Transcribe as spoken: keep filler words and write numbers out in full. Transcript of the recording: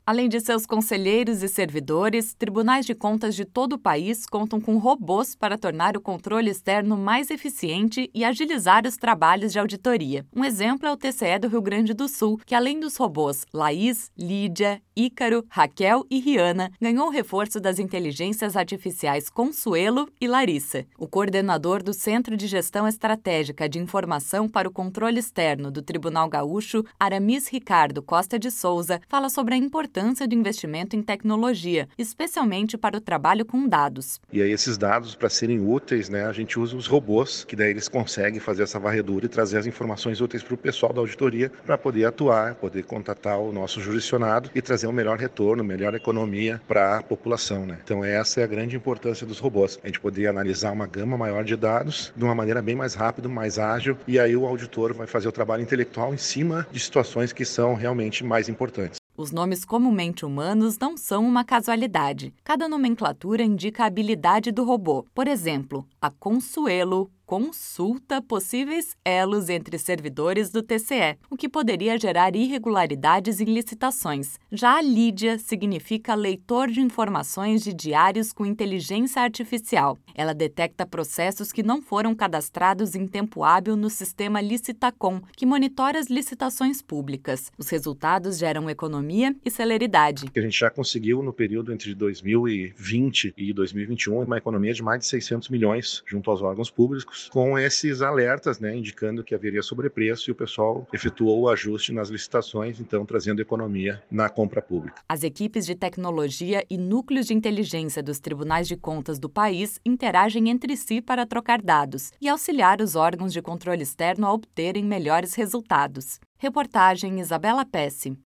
Além de seus conselheiros e servidores, tribunais de contas de todo o país contam com robôs para tornar o controle externo mais eficiente e agilizar os trabalhos de auditoria. Um exemplo é o T C E do Rio Grande do Sul, que além dos robôs Laís, Lídia, Ícaro, Raquel e Riana, ganhou o reforço das inteligências artificiais Consuelo e Larissa. O coordenador do Centro de Gestão Estratégica de Informação para o Controle Externo do Tribunal Gaúcho, Aramis Ricardo Costa de Souza, fala sobre a importância do investimento em tecnologia, especialmente para o trabalho com dados. E aí esses dados, para serem úteis, né, a gente usa os robôs, que daí eles conseguem fazer essa varredura e trazer as informações úteis para o pessoal da auditoria para poder atuar, poder contatar o nosso jurisdicionado e trazer um melhor retorno, melhor economia para a população, né? Então essa é a grande importância dos robôs, a gente poder analisar uma gama maior de dados de uma maneira bem mais rápida, mais ágil, e aí o auditor vai fazer o trabalho intelectual em cima de situações que são realmente mais importantes. Os nomes comumente humanos não são uma casualidade. Cada nomenclatura indica a habilidade do robô. Por exemplo, a Consuelo consulta possíveis elos entre servidores do T C E, o que poderia gerar irregularidades em licitações. Já a Lídia significa leitor de informações de diários com inteligência artificial. Ela detecta processos que não foram cadastrados em tempo hábil no sistema Licitacom, que monitora as licitações públicas. Os resultados geram economia e celeridade. A gente já conseguiu, no período entre dois mil e vinte e dois mil e vinte e um, uma economia de mais de seiscentos milhões junto aos órgãos públicos, com esses alertas, né, indicando que haveria sobrepreço, e o pessoal efetuou o ajuste nas licitações, então trazendo economia na compra pública. As equipes de tecnologia e núcleos de inteligência dos tribunais de contas do país interagem entre si para trocar dados e auxiliar os órgãos de controle externo a obterem melhores resultados. Reportagem Isabela Pesce.